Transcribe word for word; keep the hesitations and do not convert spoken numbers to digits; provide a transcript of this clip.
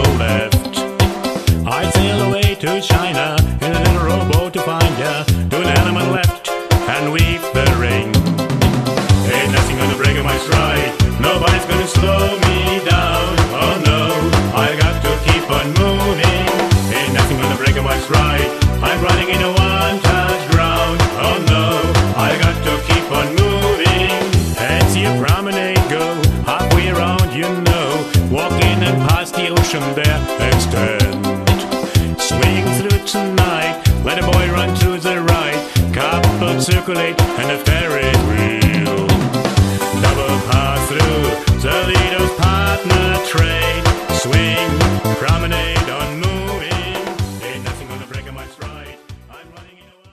go left. I sail away to China in a little rowboat to find ya. Do an element left and weave the ring. Ain't nothing gonna break my stride. Nobody's gonna slow me down. Oh no, I got to keep on moving. Ain't nothing gonna break my stride. I'm running in a one-touch ground. Oh no, I got to keep on moving. And see a promenade go halfway around, you know. Walking and past the ocean there extend. Swing through tonight, let a boy run to the right. Couples circulate and a ferry